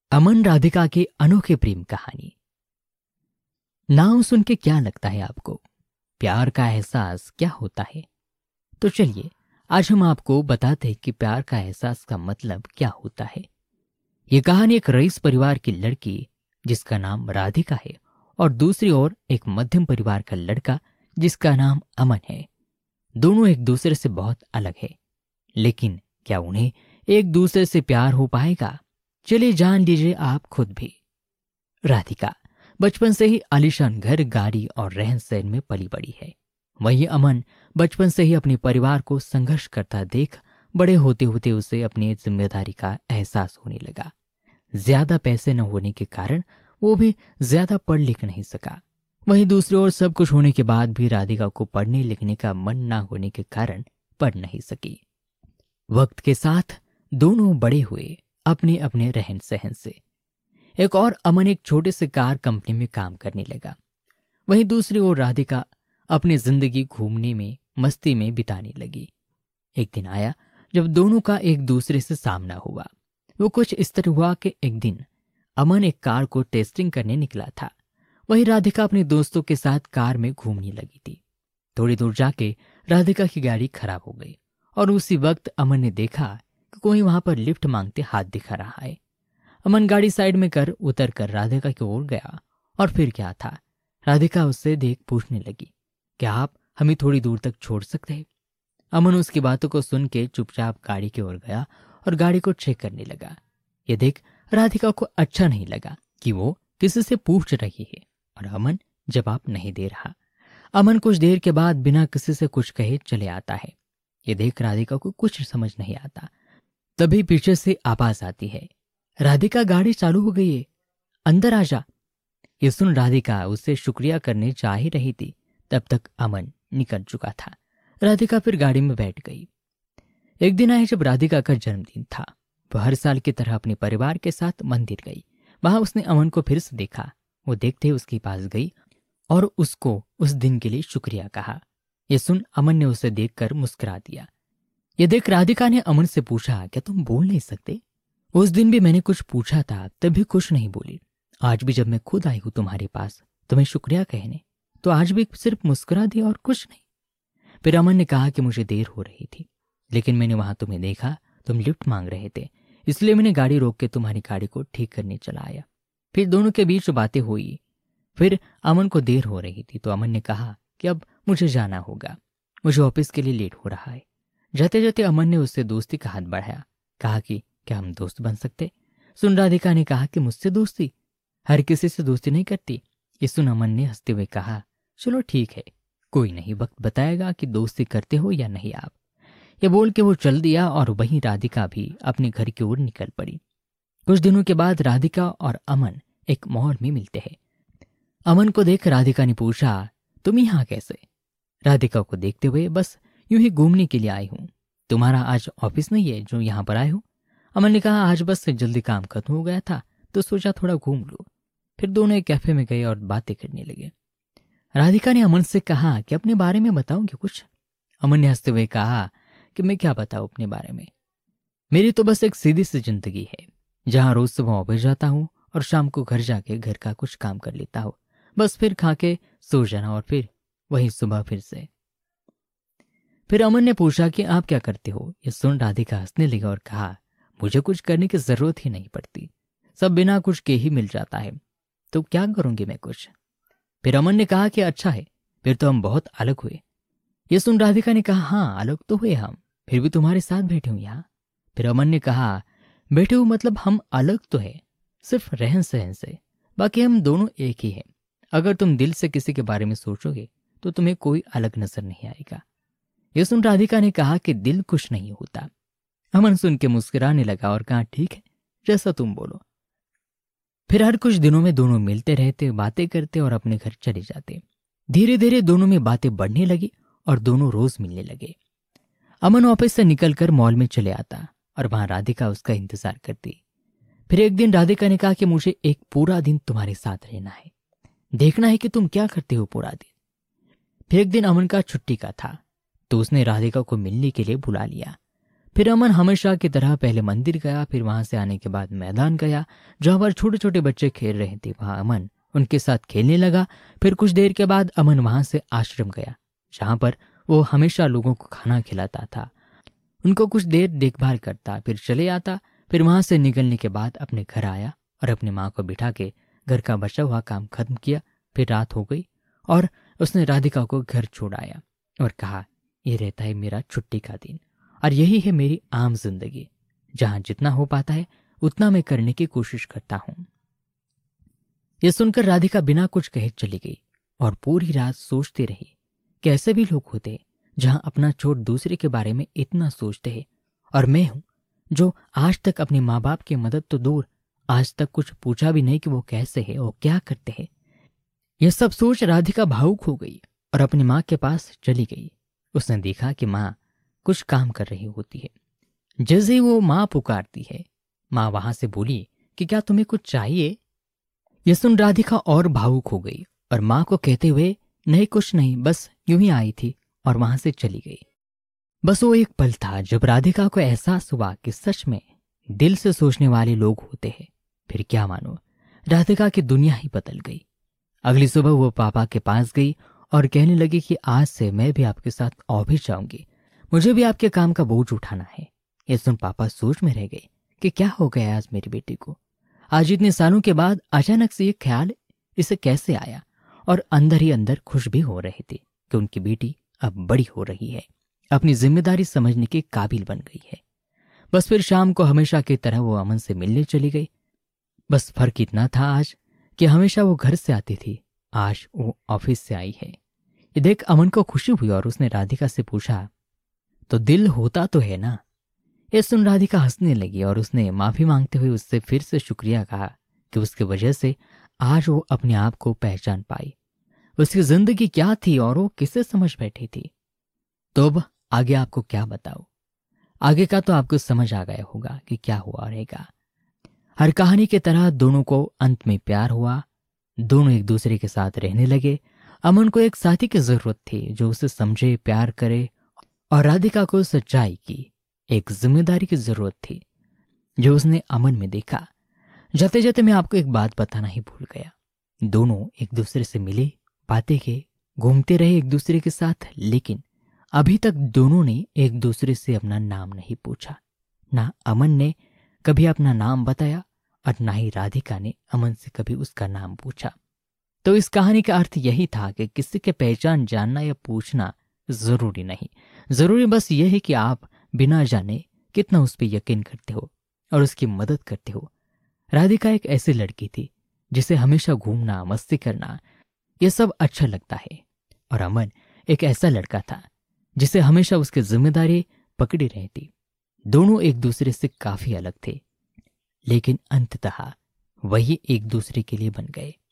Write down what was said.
अमन राधिका की अनोखी प्रेम कहानी। नाम सुन के क्या लगता है आपको? प्यार का एहसास क्या होता है? तो चलिए आज हम आपको बताते हैं कि प्यार का एहसास का मतलब क्या होता है। ये कहानी एक रईस परिवार की लड़की जिसका नाम राधिका है और दूसरी ओर एक मध्यम परिवार का लड़का जिसका नाम अमन है। दोनों एक दूसरे से बहुत अलग है, लेकिन क्या उन्हें एक दूसरे से प्यार हो पाएगा? चलिए जान लीजिए आप खुद भी। राधिका बचपन से ही आलीशान घर, गाड़ी और रहन सहन में पली बड़ी है। वहीं अमन बचपन से ही अपने परिवार को संघर्ष करता देख बड़े होते होते उसे अपनी जिम्मेदारी का एहसास होने लगा। ज्यादा पैसे न होने के कारण वो भी ज्यादा पढ़ लिख नहीं सका। वहीं दूसरी ओर सब कुछ होने के बाद भी राधिका को पढ़ने लिखने का मन न होने के कारण पढ़ नहीं सकी। वक्त के साथ दोनों बड़े हुए अपने अपने रहन सहन से। एक और अमन एक छोटे से कार कंपनी में काम करने लगा। वहीं दूसरी ओर राधिका अपनी जिंदगी घूमने में, मस्ती में बिताने लगी। एक दिन आया जब दोनों का एक दूसरे से सामना हुआ। वो कुछ इस तरह हुआ कि एक दिन अमन एक कार को टेस्टिंग करने निकला था। वहीं राधिका अपने दोस्तों के साथ कार में घूमने लगी थी। थोड़ी दूर जाके राधिका की गाड़ी खराब हो गई और उसी वक्त अमन ने देखा कि कोई वहां पर लिफ्ट मांगते हाथ दिखा रहा है। अमन गाड़ी साइड में कर उतर कर राधिका की ओर गया और फिर क्या था, राधिका उससे देख पूछने लगी, क्या आप हमें थोड़ी दूर तक छोड़ सकते हैं? अमन उसकी बातों को सुन के चुपचाप गाड़ी की ओर गया और गाड़ी को चेक करने लगा। ये देख राधिका को अच्छा नहीं लगा कि वो किसी से पूछ रही है और अमन जवाब नहीं दे रहा। अमन कुछ देर के बाद बिना किसी से कुछ कहे चले आता है। ये देख राधिका को कुछ समझ नहीं आता। तभी पीछे से आवाज आती है, राधिका गाड़ी चालू हो गई है, अंदर आ जा। ये सुन राधिका उससे शुक्रिया करने जा ही रही थी, तब तक अमन निकल चुका था। राधिका फिर गाड़ी में बैठ गई। एक दिन आया जब राधिका का जन्मदिन था। वह हर साल की तरह अपने परिवार के साथ मंदिर गई। वहां उसने अमन को फिर से देखा। वो देखते उसके पास गई और उसको उस दिन के लिए शुक्रिया कहा। ये सुन अमन ने उसे देखकर मुस्कुरा दिया। ये देख राधिका ने अमन से पूछा, क्या तुम बोल नहीं सकते? उस दिन भी मैंने कुछ पूछा था, तब भी कुछ नहीं बोली। आज भी जब मैं खुद आई हूं तुम्हारे पास तुम्हें शुक्रिया कहने, तो आज भी सिर्फ मुस्कुरा दिया और कुछ नहीं। फिर अमन ने कहा कि मुझे देर हो रही थी, लेकिन मैंने वहां तुम्हें देखा, तुम लिफ्ट मांग रहे थे, इसलिए मैंने गाड़ी रोक के तुम्हारी गाड़ी को ठीक करने चला आया। फिर दोनों के बीच बातें हुई। फिर अमन को देर हो रही थी तो अमन ने कहा कि अब मुझे जाना होगा, मुझे ऑफिस के लिए लेट हो रहा है। जाते जाते अमन ने उससे दोस्ती का हाथ बढ़ाया, कहा कि क्या हम दोस्त बन सकते? सुन राधिका ने कहा कि मुझसे दोस्ती? हर किसी से दोस्ती नहीं करती। ये सुन अमन ने हंसते हुए कहा, चलो ठीक है, कोई नहीं, वक्त बताएगा कि दोस्ती करते हो या नहीं आप। ये बोल के वो चल दिया और वहीं राधिका भी अपने घर की ओर निकल पड़ी। कुछ दिनों के बाद राधिका और अमन एक मॉल में मिलते हैं। अमन को देख राधिका ने पूछा, तुम यहाँ कैसे? राधिका को देखते हुए, बस यूं ही घूमने के लिए आई हूं। तुम्हारा आज ऑफिस नहीं है जो यहाँ पर आए हो? अमन ने कहा, आज बस जल्दी काम खत्म हो गया था तो सोचा थोड़ा घूम लो। फिर दोनों एक कैफे में गए और बातें करने लगे। राधिका ने अमन से कहा कि अपने बारे में बताओगे कुछ? अमन ने हंसते हुए कहा कि मैं क्या बताऊं अपने बारे में, मेरी तो बस एक सीधी सी जिंदगी है, जहां रोज सुबह ऑफिस जाता हूं और शाम को घर जाके घर का कुछ काम कर लेता हूं, बस फिर खा के सो जाना और फिर वही सुबह फिर से। फिर अमन ने पूछा कि आप क्या करते हो? ये सुन राधिका हंसने लगी और कहा, मुझे कुछ करने की जरूरत ही नहीं पड़ती, सब बिना कुछ के ही मिल जाता है, तो क्या करूंगी मैं कुछ? फिर अमन ने कहा कि अच्छा है, फिर तो हम बहुत अलग हुए। ये सुन राधिका ने कहा, हाँ अलग तो हुए हम, फिर भी तुम्हारे साथ बैठे हूं यहाँ। फिर अमन ने कहा, बैठे हो मतलब हम अलग तो है सिर्फ रहन सहन से, बाकी हम दोनों एक ही हैं। अगर तुम दिल से किसी के बारे में सोचोगे तो तुम्हें कोई अलग नजर नहीं आएगा। ये सुन राधिका ने कहा कि दिल कुछ नहीं होता। अमन सुन के मुस्कुराने लगा और कहा, ठीक है, जैसा तुम बोलो। फिर हर कुछ दिनों में दोनों मिलते रहते, बातें करते और अपने घर चले जाते। धीरे धीरे दोनों में बातें बढ़ने लगी और दोनों रोज मिलने लगे। अमन ऑफिस से निकलकर मॉल में चले आता और वहां राधिका उसका इंतजार करती। फिर एक दिन राधिका ने कहा कि मुझे एक पूरा दिन तुम्हारे साथ रहना है, देखना है कि तुम क्या करते हो पूरा दिन। फिर एक दिन अमन का छुट्टी का था तो उसने राधिका को मिलने के लिए बुला लिया। फिर अमन हमेशा की तरह पहले मंदिर गया, फिर वहां से आने के बाद मैदान गया जहां पर छोटे छोटे बच्चे खेल रहे थे। वहां अमन उनके साथ खेलने लगा। फिर कुछ देर के बाद अमन वहां से आश्रम गया जहां पर वो हमेशा लोगों को खाना खिलाता था, उनको कुछ देर देखभाल करता, फिर चले आता। फिर वहां से निकलने के बाद अपने घर आया और अपनी माँ को बिठा के घर का बचा हुआ काम खत्म किया। फिर रात हो गई और उसने राधिका को घर छोड़ आया और कहा, ये रहता है मेरा छुट्टी का दिन और यही है मेरी आम जिंदगी, जहां जितना हो पाता है उतना मैं करने की कोशिश करता हूं। यह सुनकर राधिका बिना कुछ कहे चली गई और पूरी रात सोचती रही कि ऐसे भी लोग होते हैं जहां अपना छोड़ दूसरे के बारे में इतना सोचते हैं, और मैं हूं जो आज तक अपने माँ बाप की मदद तो दूर, आज तक कुछ पूछा भी नहीं कि वो कैसे है और क्या करते हैं। यह सब सोच राधिका भावुक हो गई और अपनी माँ के पास चली गई। उसने देखा कि माँ कुछ काम कर रही होती है। जैसे ही वो माँ पुकारती है, माँ वहां से बोली कि क्या तुम्हें कुछ चाहिए? यह सुन राधिका और भावुक हो गई और माँ को कहते हुए, नहीं कुछ नहीं, बस यूं ही आई थी, और वहां से चली गई। बस वो एक पल था जब राधिका को एहसास हुआ कि सच में दिल से सोचने वाले लोग होते हैं। फिर क्या मानो, राधिका की दुनिया ही बदल गई। अगली सुबह वो पापा के पास गई और कहने लगी कि आज से मैं भी आपके साथ ऑफिस जाऊंगी, मुझे भी आपके काम का बोझ उठाना है। ये सुन पापा सोच में रह गए कि क्या हो गया आज मेरी बेटी को, आज इतने सालों के बाद अचानक से ये ख्याल इसे कैसे आया। और अंदर ही अंदर खुश भी हो रहे थे कि उनकी बेटी अब बड़ी हो रही है, अपनी जिम्मेदारी समझने के काबिल बन गई है। बस फिर शाम को हमेशा की तरह वो अमन से मिलने चली गई। बस फर्क इतना था आज कि हमेशा वो घर से आती थी, आज वो ऑफिस से आई है। ये देख अमन को खुशी हुई और उसने राधिका से पूछा, तो दिल होता तो है ना? ये सुन राधिका हंसने लगी और उसने माफी मांगते हुए उससे फिर से शुक्रिया कहा कि उसकी वजह से आज वो अपने आप को पहचान पाई, उसकी जिंदगी क्या थी और वो किसे समझ बैठी थी। तो अब आगे आपको क्या बताऊं, आगे का तो आपको समझ आ गया होगा कि क्या हुआ रहेगा। हर कहानी की तरह दोनों को अंत में प्यार हुआ, दोनों एक दूसरे के साथ रहने लगे। अमन को एक साथी की जरूरत थी जो उसे समझे, प्यार करे, और राधिका को सच्चाई की एक जिम्मेदारी की जरूरत थी जो उसने अमन में देखा। जाते जाते मैं आपको एक बात बताना ही भूल गया, दोनों एक दूसरे से मिले, बातें किए, घूमते रहे एक दूसरे के साथ, लेकिन अभी तक दोनों ने एक दूसरे से अपना नाम नहीं पूछा। ना अमन ने कभी अपना नाम बताया और ना ही राधिका ने अमन से कभी उसका नाम पूछा। तो इस कहानी का अर्थ यही था कि किसी के पहचान जानना या पूछना जरूरी नहीं, जरूरी बस यह है कि आप बिना जाने कितना उस पर यकीन करते हो और उसकी मदद करते हो। राधिका एक ऐसी लड़की थी जिसे हमेशा घूमना, मस्ती करना, यह सब अच्छा लगता है, और अमन एक ऐसा लड़का था जिसे हमेशा उसकी जिम्मेदारी पकड़ी रहती। दोनों एक दूसरे से काफी अलग थे, लेकिन अंततः वही एक दूसरे के लिए बन गए।